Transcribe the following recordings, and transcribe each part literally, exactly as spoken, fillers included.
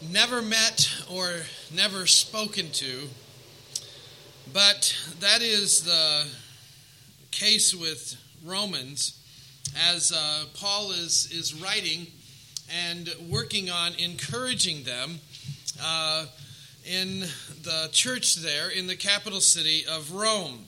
never met or never spoken to, but that is the case with Romans as uh, Paul is, is writing and working on encouraging them uh, in the church there in the capital city of Rome.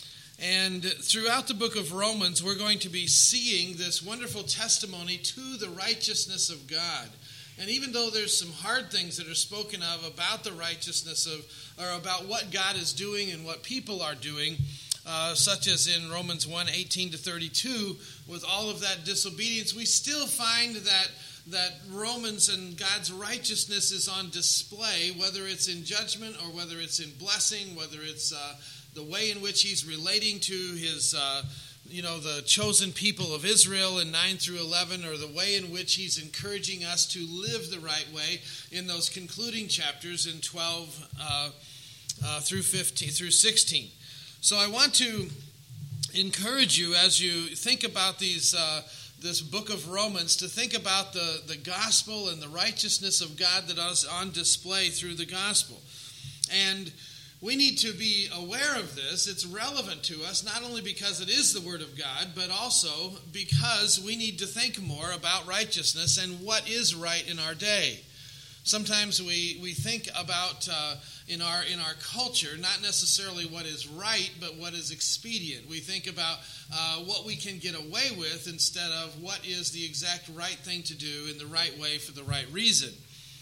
And throughout the book of Romans, we're going to be seeing this wonderful testimony to the righteousness of God. And even though there's some hard things that are spoken of about the righteousness of, or about what God is doing and what people are doing, uh, such as in Romans one, eighteen to thirty-two, with all of that disobedience, we still find that that Romans and God's righteousness is on display, whether it's in judgment or whether it's in blessing, whether it's uh, the way in which he's relating to his, uh, you know, the chosen people of Israel in nine through eleven, or the way in which he's encouraging us to live the right way in those concluding chapters in twelve uh, uh, through fifteen through sixteen. So I want to encourage you as you think about these. Uh, this book of Romans, to think about the, the gospel and the righteousness of God that is on display through the gospel. And we need to be aware of this. It's relevant to us, not only because it is the Word of God, but also because we need to think more about righteousness and what is right in our day. Sometimes we, we think about uh, in our in our culture, not necessarily what is right, but what is expedient. We think about uh, what we can get away with instead of what is the exact right thing to do in the right way for the right reason.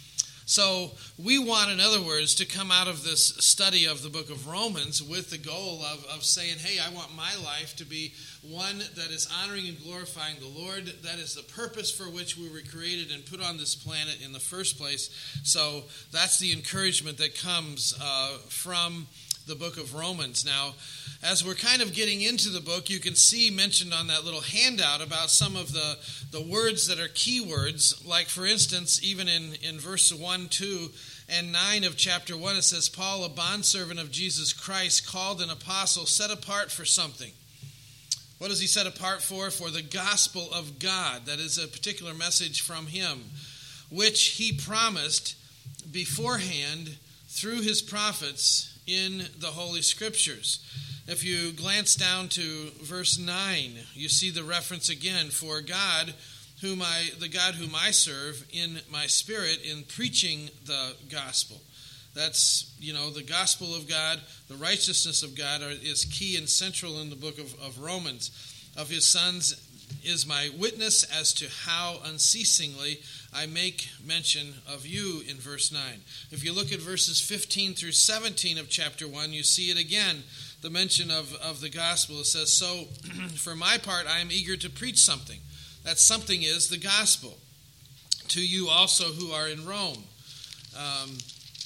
So we want, in other words, to come out of this study of the book of Romans with the goal of, of saying, hey, I want my life to be one that is honoring and glorifying the Lord. That is the purpose for which we were created and put on this planet in the first place. So that's the encouragement that comes uh, from the book of Romans. Now, as we're kind of getting into the book, you can see mentioned on that little handout about some of the, the words that are key words. Like, for instance, even in, in verse one, two, and nine of chapter one, it says, Paul, a bondservant of Jesus Christ, called an apostle, set apart for something. What is he set apart for? For the gospel of God. That is a particular message from him, which he promised beforehand through his prophets in the Holy Scriptures. If you glance down to verse nine, you see the reference again, for God, whom I, the God whom I serve in my spirit in preaching the gospel. That's, you know, the gospel of God, the righteousness of God are, is key and central in the book of, of Romans. Of his sons is my witness as to how unceasingly I make mention of you in verse nine. If you look at verses fifteen through seventeen of chapter one, you see it again, the mention of, of the gospel. It says, so for my part, I am eager to preach something. That something is the gospel to you also who are in Rome. Um,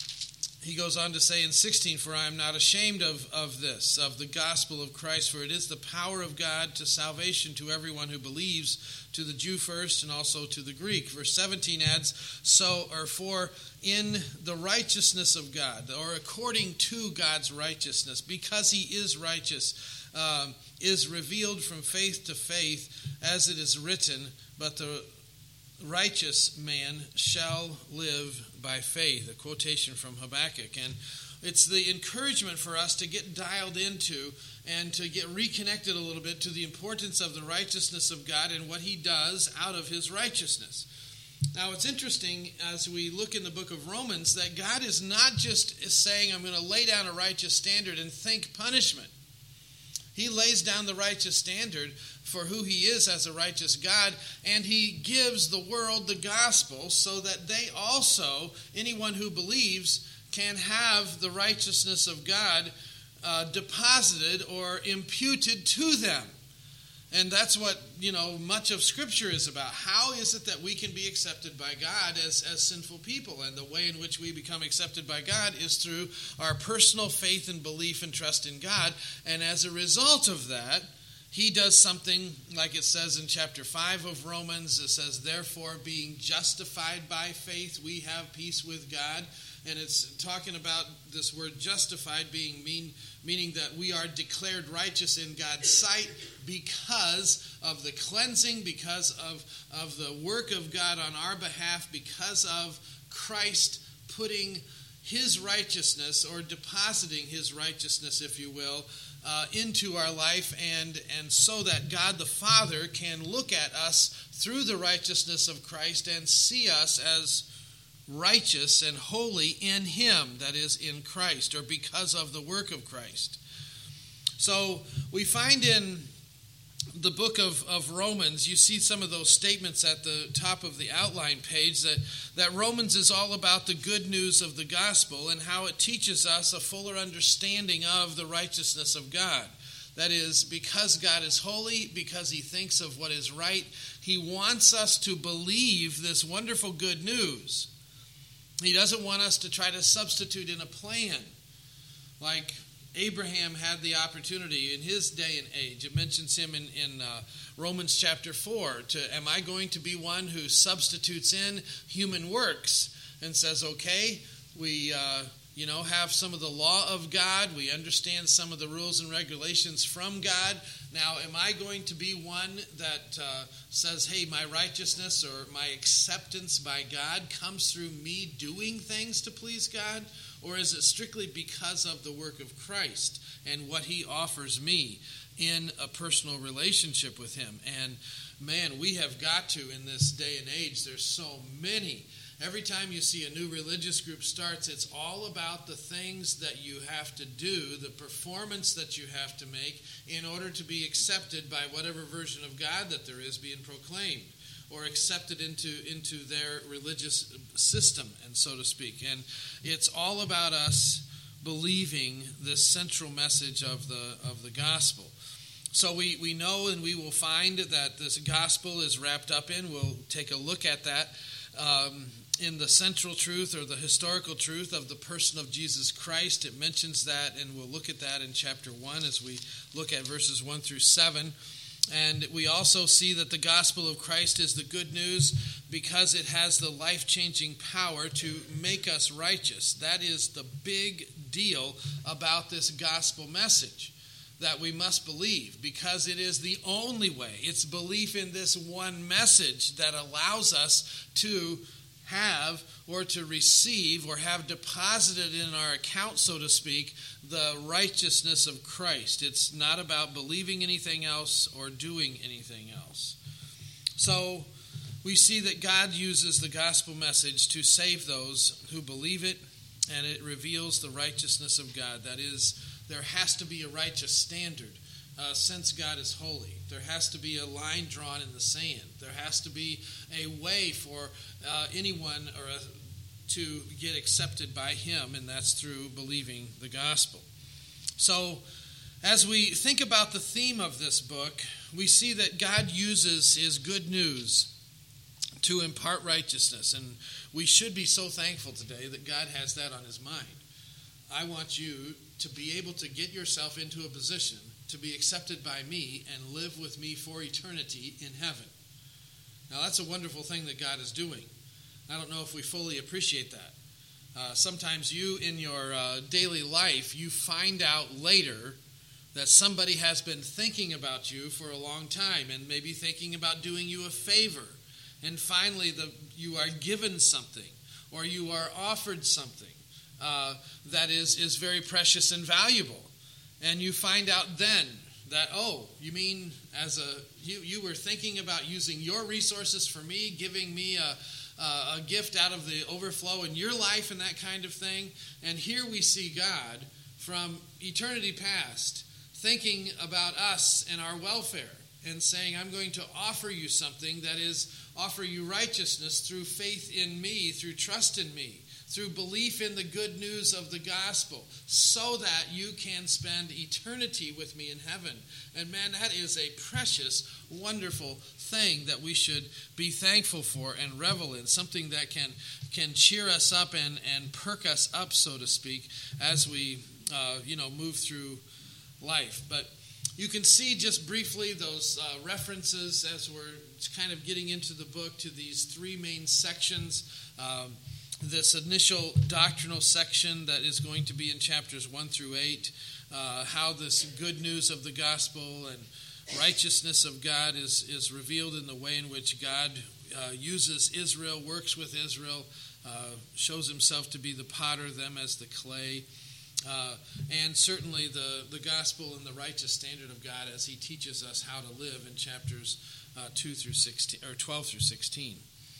he goes on to say in sixteen, for I am not ashamed of, of this, of the gospel of Christ, for it is the power of God to salvation to everyone who believes, to the Jew first and also to the Greek. Verse seventeen adds, so, or for in the righteousness of God, or according to God's righteousness, because he is righteous, uh, is revealed from faith to faith, as it is written, but the righteous man shall live by faith. A quotation from Habakkuk. And it's the encouragement for us to get dialed into and to get reconnected a little bit to the importance of the righteousness of God and what he does out of his righteousness. Now, it's interesting as we look in the book of Romans that God is not just saying, I'm going to lay down a righteous standard and think punishment. He lays down the righteous standard for who he is as a righteous God, and he gives the world the gospel so that they also, anyone who believes, can have the righteousness of God uh, deposited or imputed to them. And that's what, you know, much of Scripture is about. How is it that we can be accepted by God as, as sinful people? And the way in which we become accepted by God is through our personal faith and belief and trust in God. And as a result of that, he does something like it says in chapter five of Romans. It says, therefore, being justified by faith, we have peace with God. And it's talking about this word justified being mean, meaning that we are declared righteous in God's sight because of the cleansing, because of, of the work of God on our behalf, because of Christ putting his righteousness, or depositing his righteousness, if you will, uh, into our life, and, and so that God the Father can look at us through the righteousness of Christ and see us as righteous and holy in him, that is, in Christ, or because of the work of Christ. So we find in the book of, of Romans, you see some of those statements at the top of the outline page, that, that Romans is all about the good news of the gospel and how it teaches us a fuller understanding of the righteousness of God. That is, because God is holy, because he thinks of what is right, he wants us to believe this wonderful good news. He doesn't want us to try to substitute in a plan like Abraham had the opportunity in his day and age. It mentions him in, in uh, Romans chapter four. To, am I going to be one who substitutes in human works and says, okay, we uh, you know have some of the law of God. We understand some of the rules and regulations from God. Now, am I going to be one that uh, says, hey, my righteousness or my acceptance by God comes through me doing things to please God? Or is it strictly because of the work of Christ and what he offers me in a personal relationship with him? And man, we have got to, in this day and age, there's so many. Every time you see a new religious group starts, it's all about the things that you have to do, the performance that you have to make in order to be accepted by whatever version of God that there is being proclaimed, or accepted into, into their religious system, and so to speak. And it's all about us believing this central message of the of the gospel. So we, we know, and we will find that this gospel is wrapped up in, we'll take a look at that, um, in the central truth or the historical truth of the person of Jesus Christ. It mentions that, and we'll look at that in chapter one as we look at verses one through seven. And we also see that the gospel of Christ is the good news because it has the life-changing power to make us righteous. That is the big deal about this gospel message that we must believe, because it is the only way. It's belief in this one message that allows us to have or to receive or have deposited in our account, so to speak, the righteousness of Christ. It's not about believing anything else or doing anything else. So we see that God uses the gospel message to save those who believe it, and it reveals the righteousness of God. That is, there has to be a righteous standard. Uh, since God is holy, there has to be a line drawn in the sand. There has to be a way for uh, anyone or a, to get accepted by him, and that's through believing the gospel. So, as we think about the theme of this book, we see that God uses his good news to impart righteousness, and we should be so thankful today that God has that on his mind. I want you to be able to get yourself into a position to be accepted by me and live with me for eternity in heaven. Now, that's a wonderful thing that God is doing. I don't know if we fully appreciate that. Uh, sometimes you, in your uh, daily life, you find out later that somebody has been thinking about you for a long time and maybe thinking about doing you a favor. And finally, the, you are given something or you are offered something uh, that is, is very precious and valuable. And you find out then that, oh, you mean as a you, you were thinking about using your resources for me, giving me a, a, a gift out of the overflow in your life and that kind of thing. And here we see God from eternity past thinking about us and our welfare and saying, I'm going to offer you something that is, offer you righteousness through faith in me, through trust in me, through belief in the good news of the gospel, so that you can spend eternity with me in heaven. And man, that is a precious, wonderful thing that we should be thankful for and revel in, something that can can cheer us up and, and perk us up, so to speak, as we uh, you know move through life. But you can see just briefly those uh, references as we're kind of getting into the book to these three main sections. Um, This initial doctrinal section that is going to be in chapters one through eight, uh, how this good news of the gospel and righteousness of God is, is revealed in the way in which God uh, uses Israel, works with Israel, uh, shows himself to be the potter, them as the clay, uh, and certainly the, the gospel and the righteous standard of God as he teaches us how to live in chapters uh, two through sixteen, or twelve through sixteen.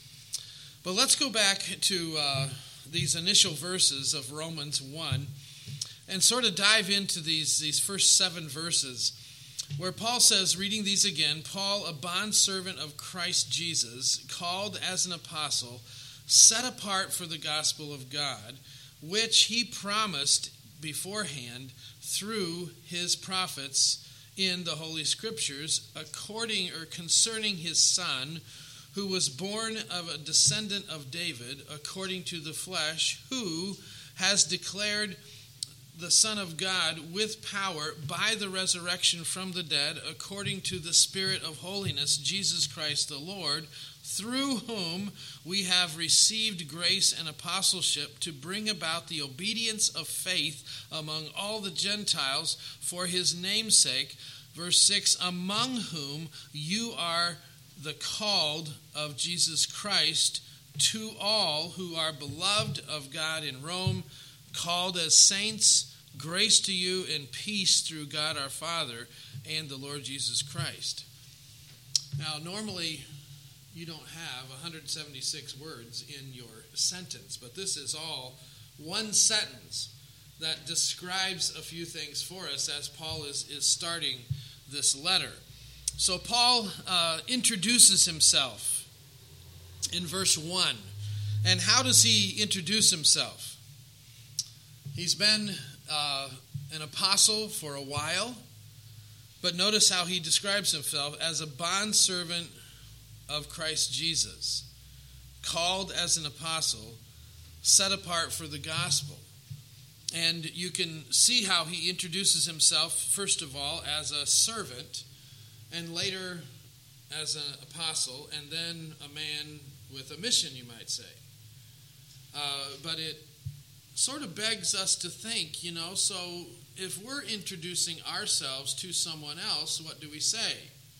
But let's go back to uh, these initial verses of Romans one and sort of dive into these, these first seven verses where Paul says, reading these again, Paul, a bondservant of Christ Jesus, called as an apostle, set apart for the gospel of God, which he promised beforehand through his prophets in the Holy Scriptures, according or concerning his Son, who was born of a descendant of David, according to the flesh, who has declared the Son of God with power by the resurrection from the dead, according to the Spirit of holiness, Jesus Christ the Lord, through whom we have received grace and apostleship to bring about the obedience of faith among all the Gentiles for his name's sake. Verse six, among whom you are the called of Jesus Christ, to all who are beloved of God in Rome, called as saints, grace to you and peace through God our Father and the Lord Jesus Christ. Now, normally you don't have one hundred seventy-six words in your sentence, but this is all one sentence that describes a few things for us as Paul is, is starting this letter. So Paul uh, introduces himself in verse one. And how does he introduce himself? He's been uh, an apostle for a while, but notice how he describes himself as a bondservant of Christ Jesus, called as an apostle, set apart for the gospel. And you can see how he introduces himself, first of all, as a servant, and later as an apostle, and then a man with a mission, you might say. Uh, but it sort of begs us to think, you know, so if we're introducing ourselves to someone else, what do we say?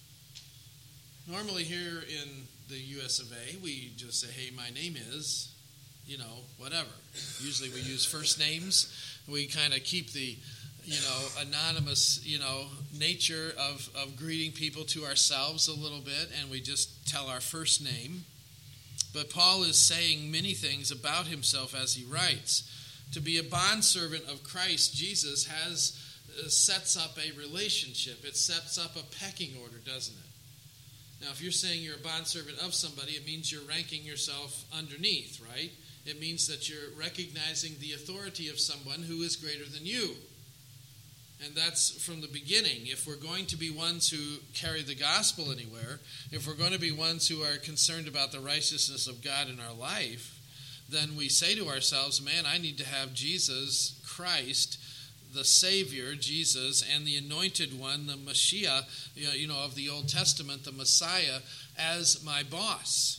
Normally here in the U S of A, we just say, hey, my name is, you know, whatever. Usually we use first names. We kind of keep the, you know, anonymous, you know, nature of, of greeting people to ourselves a little bit, and we just tell our first name. But Paul is saying many things about himself as he writes. To be a bondservant of Christ Jesus has uh, sets up a relationship. It sets up a pecking order, doesn't it? Now, if you're saying you're a bondservant of somebody, it means you're ranking yourself underneath, right? It means that you're recognizing the authority of someone who is greater than you. And that's from the beginning. If we're going to be ones who carry the gospel anywhere, if we're going to be ones who are concerned about the righteousness of God in our life, then we say to ourselves, man, I need to have Jesus Christ, the Savior, Jesus, and the Anointed One, the Mashiach, you know, of the Old Testament, the Messiah, as my boss.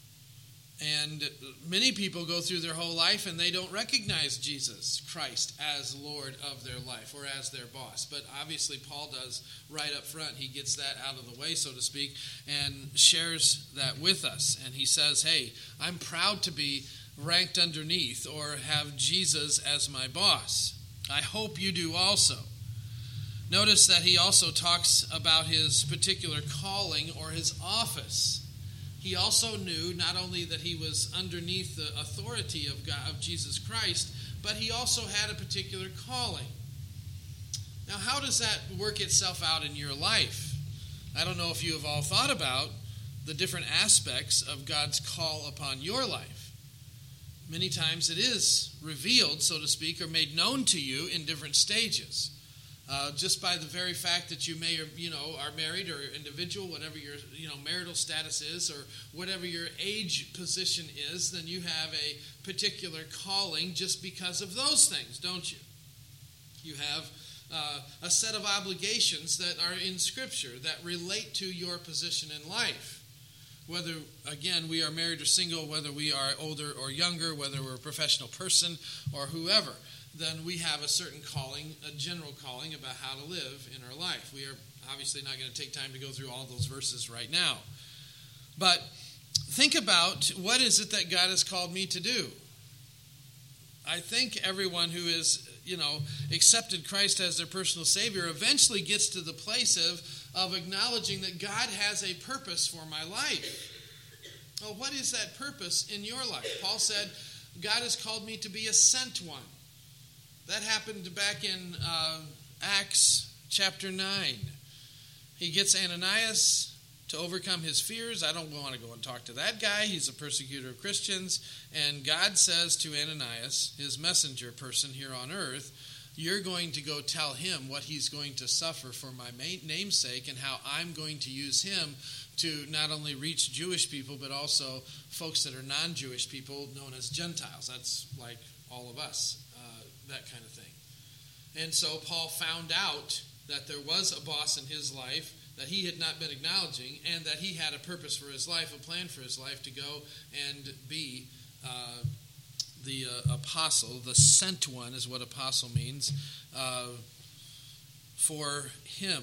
And many people go through their whole life and they don't recognize Jesus Christ as Lord of their life or as their boss. But obviously Paul does right up front. He gets that out of the way, so to speak, and shares that with us. And he says, hey, I'm proud to be ranked underneath or have Jesus as my boss. I hope you do also. Notice that he also talks about his particular calling or his office. He also knew not only that he was underneath the authority of God, of Jesus Christ, but he also had a particular calling. Now, how does that work itself out in your life? I don't know if you have all thought about the different aspects of God's call upon your life. Many times it is revealed, so to speak, or made known to you in different stages. Uh, just by the very fact that you may, or, you know, are married or individual, whatever your, you know, marital status is, or whatever your age position is, then you have a particular calling just because of those things, don't you? You have uh, a set of obligations that are in Scripture that relate to your position in life. Whether, again, we are married or single, whether we are older or younger, whether we're a professional person or whoever, then we have a certain calling, a general calling about how to live in our life. We are obviously not going to take time to go through all those verses right now. But think about, what is it that God has called me to do? I think everyone who is, you know, accepted Christ as their personal Savior eventually gets to the place of, of acknowledging that God has a purpose for my life. Well, what is that purpose in your life? Paul said, God has called me to be a sent one. That happened back in uh, Acts chapter nine. He gets Ananias to overcome his fears. I don't want to go and talk to that guy. He's a persecutor of Christians. And God says to Ananias, his messenger person here on earth, you're going to go tell him what he's going to suffer for my namesake and how I'm going to use him to not only reach Jewish people, but also folks that are non-Jewish people known as Gentiles. That's like all of us, uh, that kind of thing. And so Paul found out that there was a boss in his life that he had not been acknowledging, and that he had a purpose for his life, a plan for his life to go and be uh, the uh, apostle. The sent one is what apostle means, uh, for him.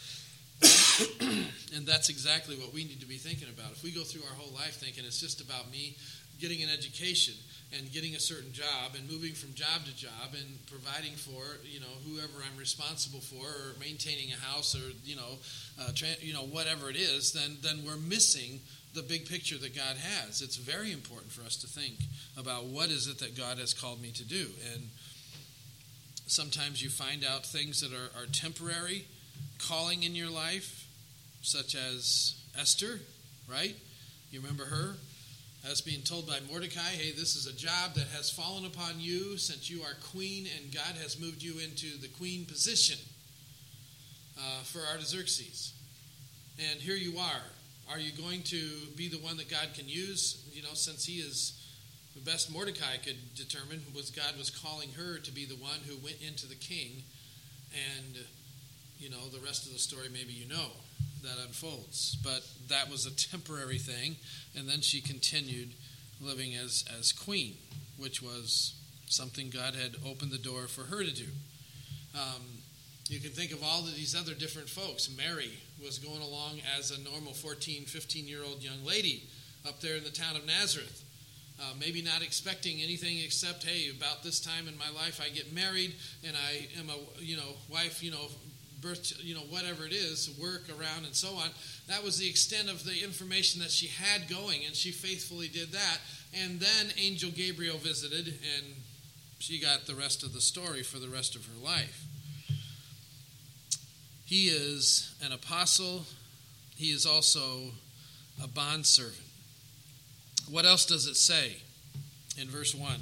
And that's exactly what we need to be thinking about. If we go through our whole life thinking it's just about me getting an education and getting a certain job and moving from job to job and providing for, you know, whoever I'm responsible for, or maintaining a house, or, you know, uh, tra- you know, whatever it is, then then we're missing the big picture that God has. It's very important for us to think about what is it that God has called me to do. And sometimes you find out things that are, are temporary calling in your life, such as Esther, right? You remember her? As being told by Mordecai, hey, this is a job that has fallen upon you since you are queen, and God has moved you into the queen position uh, for Artaxerxes. And here you are. Are you going to be the one that God can use? You know, since he is the best Mordecai could determine was God was calling her to be the one who went into the king. And, you know, the rest of the story maybe you know. That unfolds. But that was a temporary thing, and then she continued living as, as queen, which was something God had opened the door for her to do. Um, you can think of all of these other different folks. Mary was going along as a normal fourteen, fifteen-year-old young lady up there in the town of Nazareth, uh, maybe not expecting anything except, hey, about this time in my life I get married, and I am a, you know, wife, you know, birth, you know, whatever it is, work around and so on. That was the extent of the information that she had going, and she faithfully did that. And then Angel Gabriel visited, and she got the rest of the story for the rest of her life. He is an apostle. He is also a bondservant. What else does it say in verse one?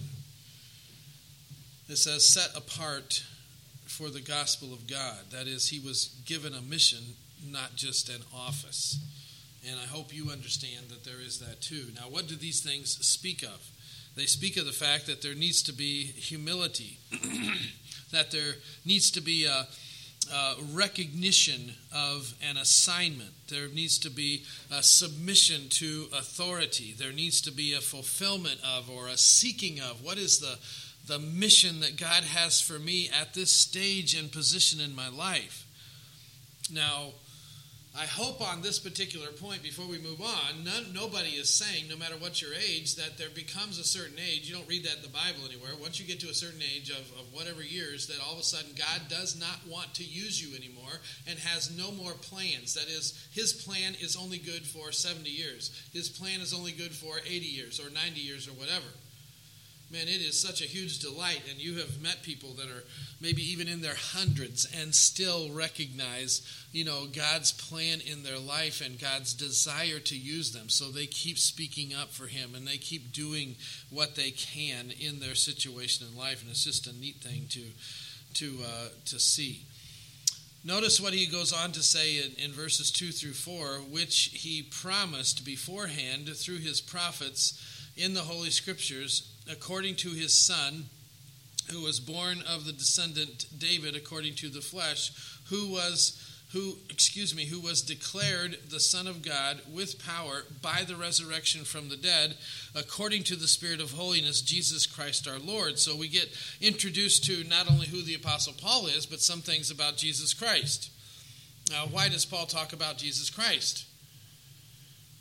It says, set apart for the gospel of God. That is, he was given a mission, not just an office. And I hope you understand that there is that too. Now, what do these things speak of? They speak of the fact that there needs to be humility, that there needs to be a, a recognition of an assignment. There needs to be a submission to authority. There needs to be a fulfillment of, or a seeking of, what is the the mission that God has for me at this stage and position in my life. Now, I hope on this particular point, before we move on, none, nobody is saying, no matter what your age, that there becomes a certain age. You don't read that in the Bible anywhere. Once you get to a certain age of, of whatever years, that all of a sudden God does not want to use you anymore and has no more plans. That is, his plan is only good for seventy years. His plan is only good for eighty years or ninety years or whatever. Man, it is such a huge delight, and you have met people that are maybe even in their hundreds and still recognize, you know, God's plan in their life and God's desire to use them. So they keep speaking up for him, and they keep doing what they can in their situation in life, and it's just a neat thing to to uh, to see. Notice what he goes on to say in, in verses two through four, which he promised beforehand through his prophets in the Holy Scriptures, according to his Son, who was born of the descendant David according to the flesh, who was who excuse me, who was declared the Son of God with power by the resurrection from the dead, according to the Spirit of holiness, Jesus Christ our Lord. So we get introduced to not only who the Apostle Paul is, but some things about Jesus Christ. Now, why does Paul talk about Jesus Christ?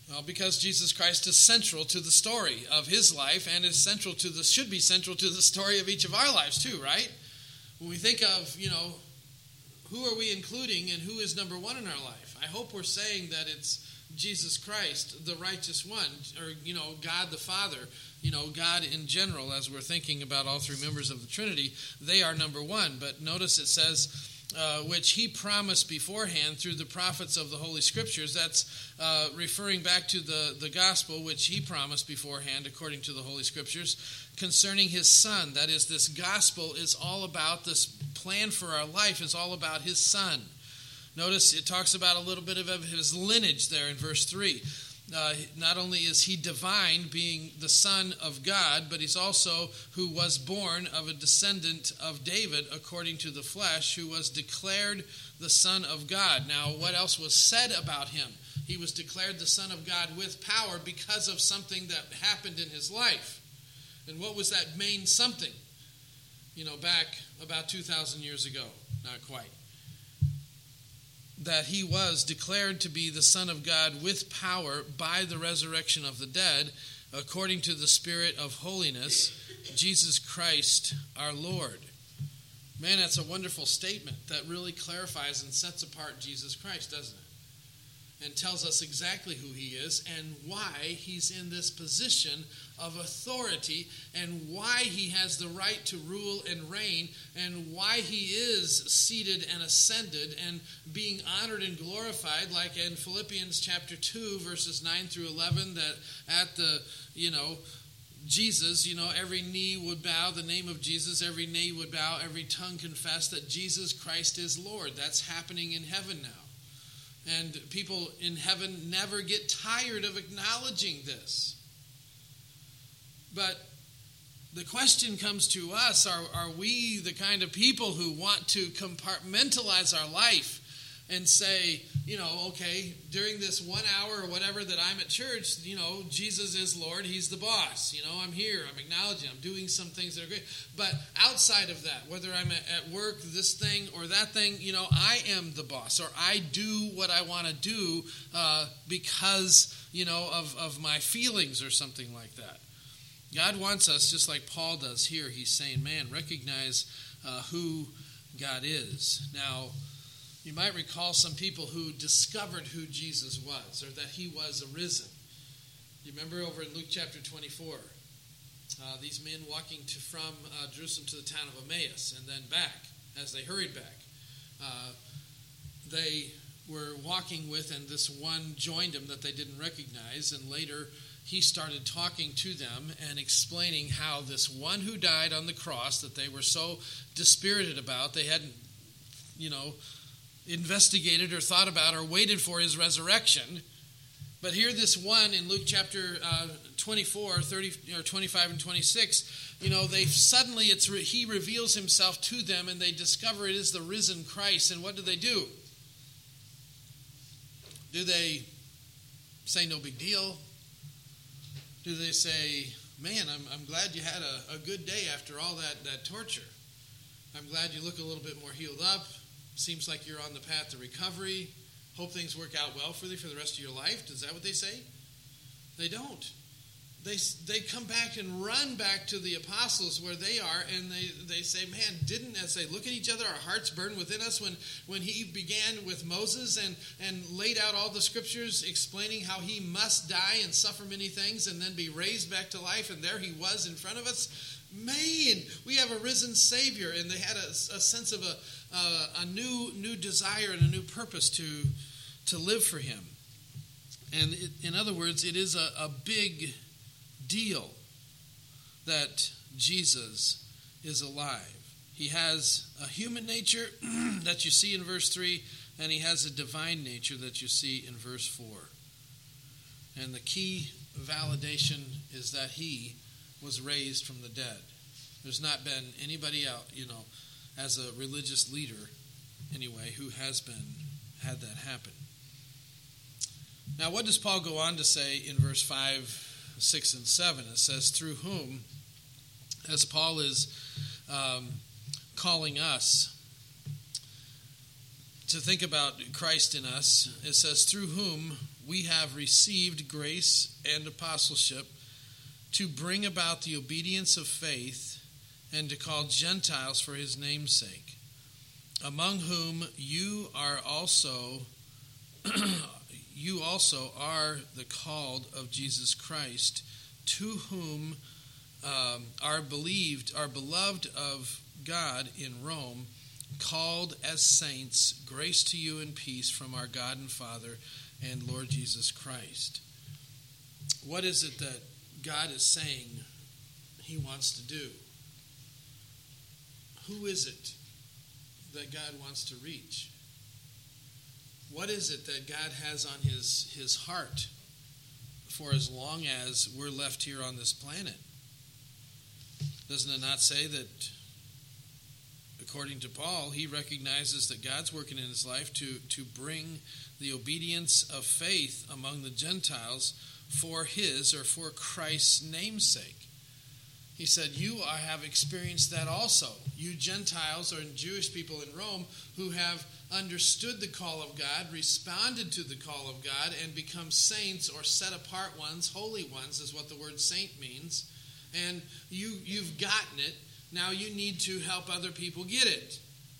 Well, because Jesus Christ is central to the story of his life and is central to the should be central to the story of each of our lives too, right? When we think of, you know, who are we including and who is number one in our life? I hope we're saying that it's Jesus Christ, the righteous one, or, you know, God the Father, you know, God in general, as we're thinking about all three members of the Trinity, they are number one. But notice it says, Uh, which he promised beforehand through the prophets of the Holy Scriptures. That's uh, referring back to the, the gospel which he promised beforehand according to the Holy Scriptures concerning his Son. That is, this gospel is all about, this plan for our life is all about his Son. Notice it talks about a little bit of his lineage there in verse three. Uh, not only is he divine, being the Son of God, but he's also who was born of a descendant of David according to the flesh, who was declared the Son of God. Now, what else was said about him? He was declared the Son of God with power because of something that happened in his life. And what was that main something? You know, back about two thousand years ago. Not quite. That he was declared to be the Son of God with power by the resurrection of the dead, according to the Spirit of holiness, Jesus Christ our Lord. Man, that's a wonderful statement that really clarifies and sets apart Jesus Christ, doesn't it? And tells us exactly who he is and why he's in this position of authority and why he has the right to rule and reign and why he is seated and ascended and being honored and glorified, like in Philippians chapter two, verses nine through eleven, that at the, you know, Jesus, you know, every knee would bow, the name of Jesus, every knee would bow, every tongue confess that Jesus Christ is Lord. That's happening in heaven now. And people in heaven never get tired of acknowledging this. But the question comes to us, are, are we the kind of people who want to compartmentalize our life and say, you know, okay, during this one hour or whatever that I'm at church, you know, Jesus is Lord, he's the boss. You know, I'm here, I'm acknowledging, I'm doing some things that are great. But outside of that, whether I'm at work, this thing or that thing, you know, I am the boss, or I do what I want to do uh, because, you know, of, of my feelings or something like that. God wants us, just like Paul does here, he's saying, man, recognize uh, who God is. Now, you might recall some people who discovered who Jesus was, or that he was arisen. You remember over in Luke chapter twenty-four, uh, these men walking to, from uh, Jerusalem to the town of Emmaus and then back, as they hurried back. Uh, they were walking with, and this one joined him that they didn't recognize, and later he started talking to them and explaining how this one who died on the cross that they were so dispirited about, they hadn't, you know, investigated or thought about or waited for his resurrection. But here this one in Luke chapter uh, twenty-four, thirty, or twenty-five and twenty-six, you know, they suddenly, it's re- he reveals himself to them and they discover it is the risen Christ. And what do they do? Do they say no big deal? Do they say, man, I'm, I'm glad you had a, a good day after all that, that torture. I'm glad you look a little bit more healed up. Seems like you're on the path to recovery. Hope things work out well for you for the rest of your life. Is that what they say? They don't. They they come back and run back to the apostles where they are, and they, they say, man, didn't, as they look at each other, our hearts burn within us when, when he began with Moses and, and laid out all the scriptures explaining how he must die and suffer many things and then be raised back to life, and there he was in front of us. Man, we have a risen Savior, and they had a, a sense of a, a, a new new desire and a new purpose to, to live for him. And it, in other words, it is a, a big deal that Jesus is alive. He has a human nature that you see in verse three, and he has a divine nature that you see in verse four. And the key validation is that he was raised from the dead. There's not been anybody out, you know, as a religious leader anyway, who has been had that happen. Now, what does Paul go on to say in verse five, six, and seven? It says, through whom, as Paul is um, calling us to think about Christ in us, it says, through whom we have received grace and apostleship to bring about the obedience of faith and to call Gentiles for his name's sake, among whom you are also you also are the called of Jesus Christ, to whom um, are believed, are beloved of God in Rome, called as saints, grace to you and peace from our God and Father and Lord Jesus Christ. What is it that God is saying he wants to do? Who is it that God wants to reach? What is it that God has on his, his heart for as long as we're left here on this planet? Doesn't it not say that, according to Paul, he recognizes that God's working in his life to, to bring the obedience of faith among the Gentiles for his or for Christ's name's sake? He said, you are, have experienced that also. You Gentiles or Jewish people in Rome who have understood the call of God, responded to the call of God, and become saints or set apart ones, holy ones is what the word saint means. And you, you've gotten it. Now you need to help other people get it.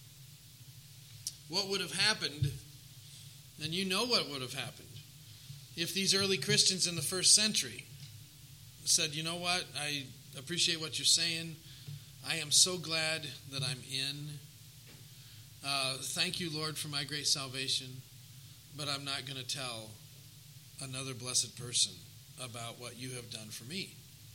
What would have happened, and you know what would have happened, if these early Christians in the first century said, you know what, I appreciate what you're saying. I am so glad that I'm in. Uh, thank you, Lord, for my great salvation, but I'm not going to tell another blessed person about what you have done for me.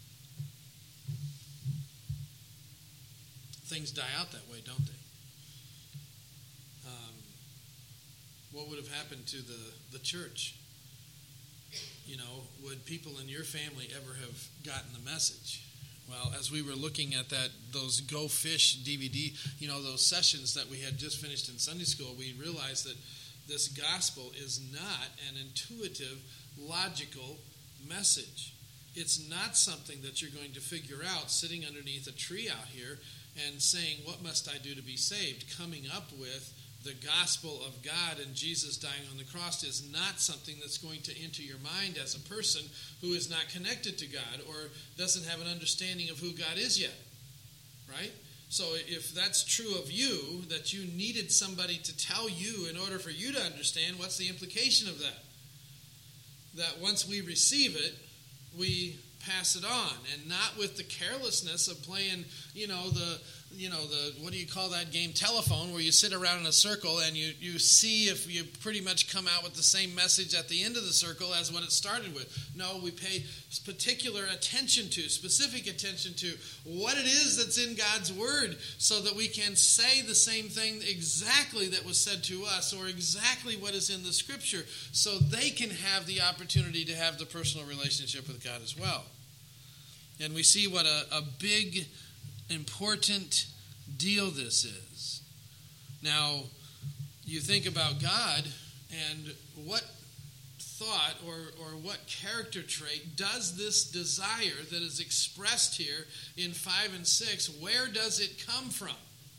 Things die out that way, don't they? Um, what would have happened to the, the church? You know, would people in your family ever have gotten the message? Well, as we were looking at that, those Go Fish D V D, you know, those sessions that we had just finished in Sunday school, we realized that this gospel is not an intuitive, logical message. It's not something that you're going to figure out sitting underneath a tree out here and saying, what must I do to be saved? Coming up with the gospel of God and Jesus dying on the cross is not something that's going to enter your mind as a person who is not connected to God or doesn't have an understanding of who God is yet, right? So if that's true of you, that you needed somebody to tell you in order for you to understand, what's the implication of that? That once we receive it, we pass it on, and not with the carelessness of playing, you know, the, you know, the, what do you call that game, telephone, where you sit around in a circle and you, you see if you pretty much come out with the same message at the end of the circle as what it started with. No, we pay particular attention to, specific attention to what it is that's in God's Word so that we can say the same thing exactly that was said to us or exactly what is in the Scripture so they can have the opportunity to have the personal relationship with God as well. And we see what a, a big, important deal this is. Now, you think about God and what thought or, or what character trait does this desire that is expressed here in five and six, where does it come from?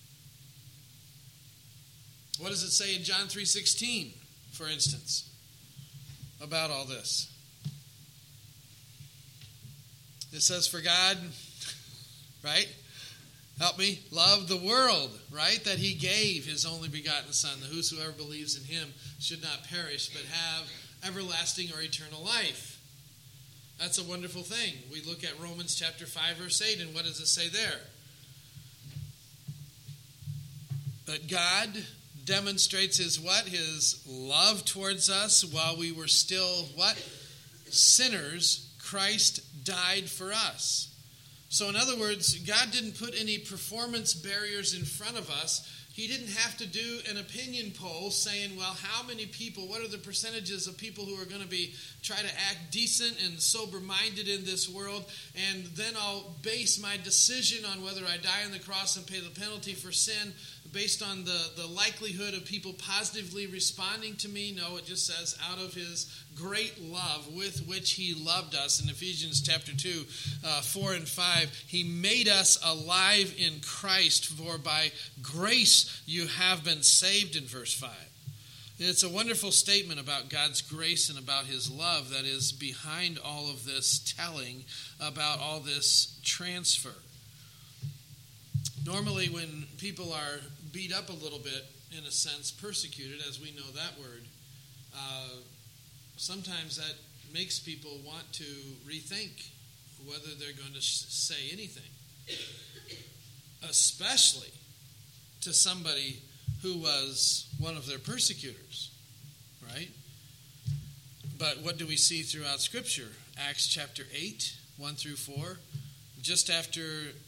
What does it say in John three sixteen, for instance, about all this? It says, for God, right? Help me, loved the world, right? That he gave his only begotten Son, that whosoever believes in him should not perish, but have everlasting or eternal life. That's a wonderful thing. We look at Romans chapter five, verse eight, and what does it say there? That God demonstrates his what? His love towards us while we were still what? Sinners. Christ died for us. So in other words, God didn't put any performance barriers in front of us. He didn't have to do an opinion poll saying, well, how many people, what are the percentages of people who are going to be try to act decent and sober-minded in this world, and then I'll base my decision on whether I die on the cross and pay the penalty for sin based on the, the likelihood of people positively responding to me. No, it just says out of his great love with which he loved us. In Ephesians chapter two, uh, four and five, he made us alive in Christ, for by grace you have been saved, in verse five. It's a wonderful statement about God's grace and about his love that is behind all of this telling about all this transfer. Normally when people are beat up a little bit, in a sense, persecuted, as we know that word, uh, sometimes that makes people want to rethink whether they're going to sh- say anything. Especially to somebody who was one of their persecutors, right? But what do we see throughout Scripture? Acts chapter eight, one through four. Just after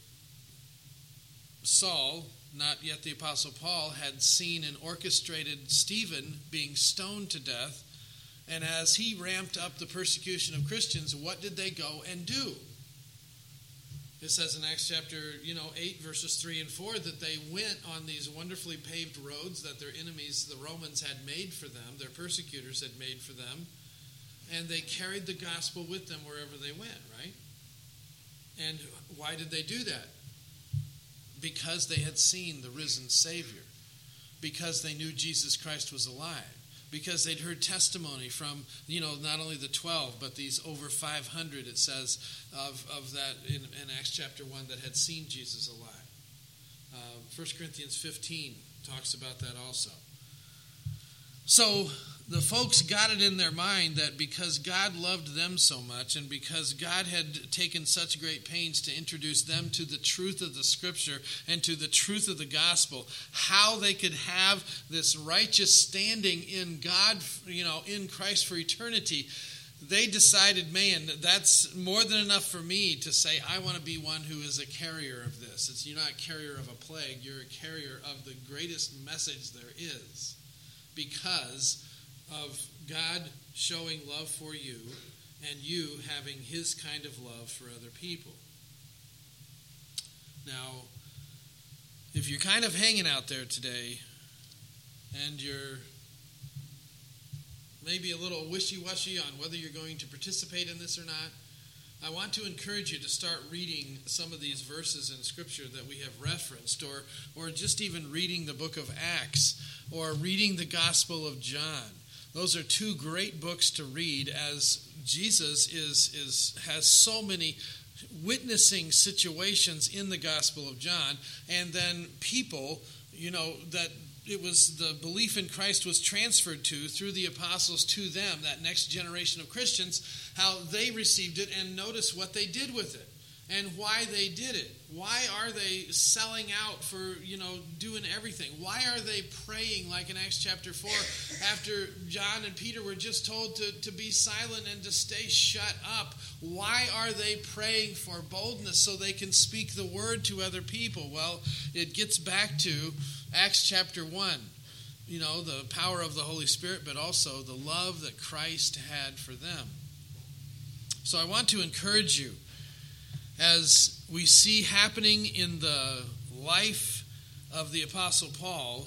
Saul, not yet the Apostle Paul, had seen and orchestrated Stephen being stoned to death, and as he ramped up the persecution of Christians, what did they go and do? It says in Acts chapter, you know, eight, verses three and four, that they went on these wonderfully paved roads that their enemies, the Romans, had made for them, their persecutors had made for them, and they carried the gospel with them wherever they went, right? And why did they do that? Because they had seen the risen Savior. Because they knew Jesus Christ was alive. Because they'd heard testimony from, you know, not only the twelve, but these over five hundred, it says, of, of that in, in Acts chapter one that had seen Jesus alive. Uh, First Corinthians fifteen talks about that also. So the folks got it in their mind that because God loved them so much and because God had taken such great pains to introduce them to the truth of the Scripture and to the truth of the gospel, how they could have this righteous standing in God, you know, in Christ for eternity, they decided, man, that's more than enough for me to say, I want to be one who is a carrier of this. It's, you're not a carrier of a plague, you're a carrier of the greatest message there is, because of God showing love for you and you having his kind of love for other people. Now, if you're kind of hanging out there today and you're maybe a little wishy-washy on whether you're going to participate in this or not, I want to encourage you to start reading some of these verses in Scripture that we have referenced, or, or just even reading the book of Acts, or reading the Gospel of John. Those are two great books to read, as Jesus is, is has so many witnessing situations in the Gospel of John, and then people, you know, that it was the belief in Christ was transferred to through the apostles to them, that next generation of Christians, how they received it, and notice what they did with it and why they did it. Why are they selling out for, you know, doing everything? Why are they praying like in Acts chapter four after John and Peter were just told to, to be silent and to stay shut up? Why are they praying for boldness so they can speak the word to other people? Well, it gets back to Acts chapter one. You know, the power of the Holy Spirit, but also the love that Christ had for them. So I want to encourage you, as we see happening in the life of the Apostle Paul,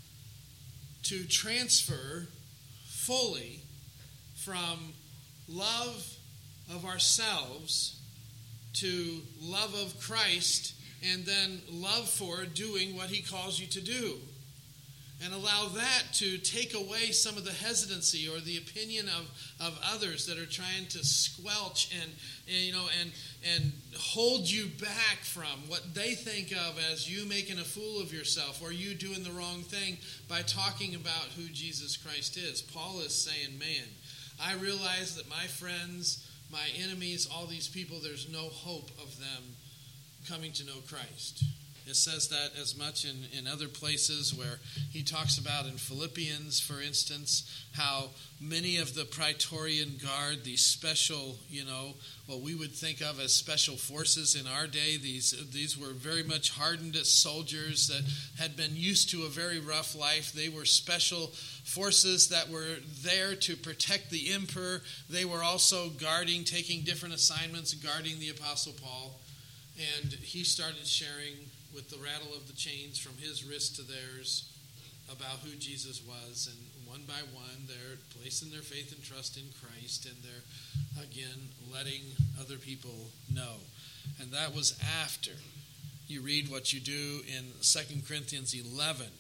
to transfer fully from love of ourselves to love of Christ, and then love for doing what he calls you to do. And allow that to take away some of the hesitancy or the opinion of, of others that are trying to squelch and, and you know and and hold you back from what they think of as you making a fool of yourself or you doing the wrong thing by talking about who Jesus Christ is. Paul is saying, man, I realize that my friends, my enemies, all these people, there's no hope of them coming to know Christ. It says that as much in, in other places where he talks about in Philippians, for instance, how many of the Praetorian Guard, these special, you know, what we would think of as special forces in our day, these these were very much hardened as soldiers that had been used to a very rough life. They were special forces that were there to protect the emperor. They were also guarding, taking different assignments, guarding the Apostle Paul. And he started sharing with the rattle of the chains from his wrist to theirs about who Jesus was. And one by one, they're placing their faith and trust in Christ. And they're, again, letting other people know. And that was after. You read what you do in Second Corinthians eleven.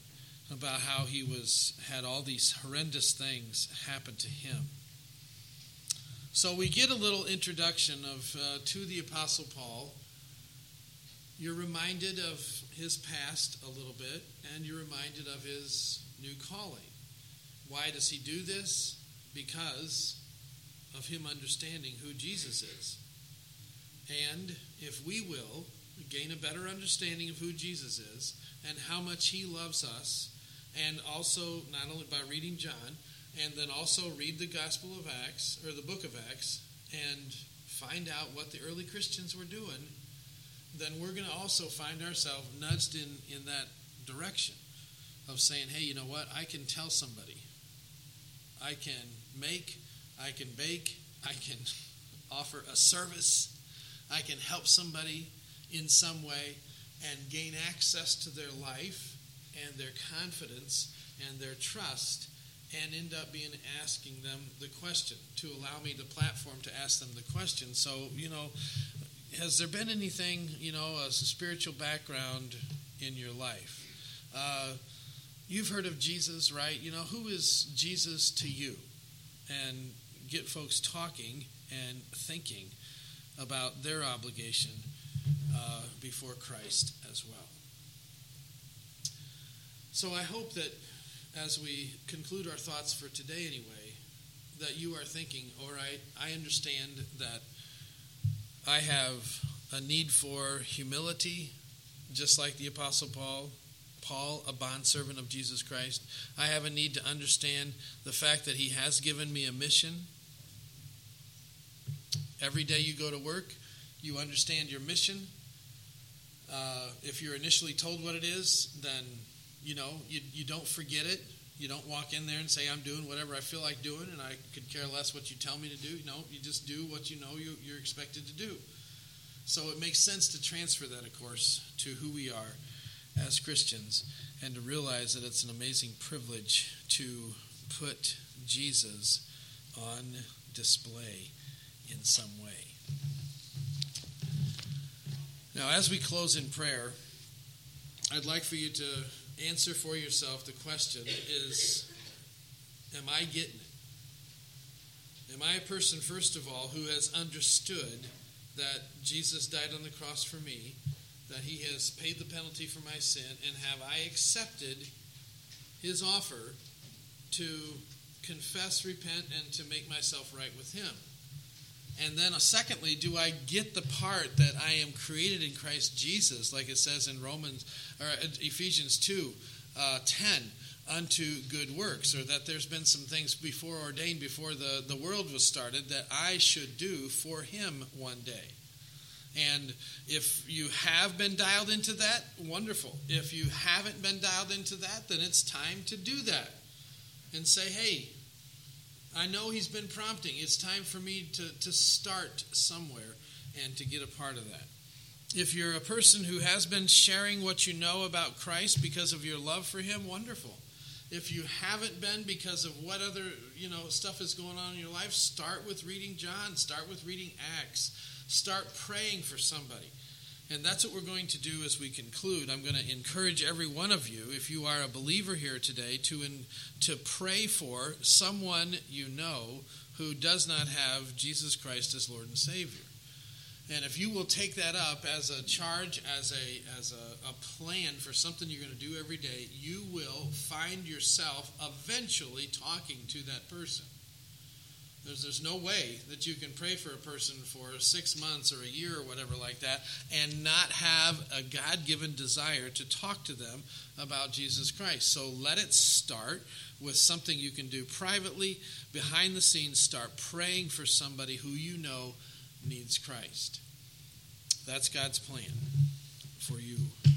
about how he was had all these horrendous things happen to him. So we get a little introduction of uh, to the Apostle Paul. You're reminded of his past a little bit, and you're reminded of his new calling. Why does he do this? Because of him understanding who Jesus is. And if we will gain a better understanding of who Jesus is and how much he loves us, and also not only by reading John, and then also read the Gospel of Acts, or the book of Acts, and find out what the early Christians were doing, then we're going to also find ourselves nudged in, in that direction of saying, hey, you know what? I can tell somebody. I can make, I can bake, I can offer a service, I can help somebody in some way and gain access to their life and their confidence and their trust, and end up being asking them the question, to allow me the platform to ask them the question. So, you know, has there been anything, you know, a spiritual background in your life? Uh, you've heard of Jesus, right? You know, who is Jesus to you? And get folks talking and thinking about their obligation uh, before Christ as well. So I hope that as we conclude our thoughts for today anyway, that you are thinking, all right, I understand that I have a need for humility, just like the Apostle Paul. Paul, a bondservant of Jesus Christ. I have a need to understand the fact that he has given me a mission. Every day you go to work, you understand your mission. Uh, if you're initially told what it is, then, you know, you, you don't forget it. You don't walk in there and say, I'm doing whatever I feel like doing, and I could care less what you tell me to do. No, you just do what you know you, you're expected to do. So it makes sense to transfer that, of course, to who we are as Christians, and to realize that it's an amazing privilege to put Jesus on display in some way. Now, as we close in prayer, I'd like for you to answer for yourself the question is, am I getting it? Am I a person, first of all, who has understood that Jesus died on the cross for me, that he has paid the penalty for my sin, and have I accepted his offer to confess, repent, and to make myself right with him? And then, uh, secondly, do I get the part that I am created in Christ Jesus, like it says in Romans or Ephesians two uh, ten, unto good works, or that there's been some things before ordained before the, the world was started that I should do for him one day. And if you have been dialed into that, wonderful. If you haven't been dialed into that, then it's time to do that. And say, hey, I know he's been prompting. It's time for me to, to start somewhere and to get a part of that. If you're a person who has been sharing what you know about Christ because of your love for him, wonderful. If you haven't been because of what other, you know, stuff is going on in your life, start with reading John. Start with reading Acts. Start praying for somebody. And that's what we're going to do as we conclude. I'm going to encourage every one of you, if you are a believer here today, to in, to pray for someone you know who does not have Jesus Christ as Lord and Savior. And if you will take that up as a charge, as a as a, a plan for something you're going to do every day, you will find yourself eventually talking to that person. There's, there's no way that you can pray for a person for six months or a year or whatever like that and not have a God-given desire to talk to them about Jesus Christ. So let it start with something you can do privately, behind the scenes. Start praying for somebody who you know needs Christ. That's God's plan for you.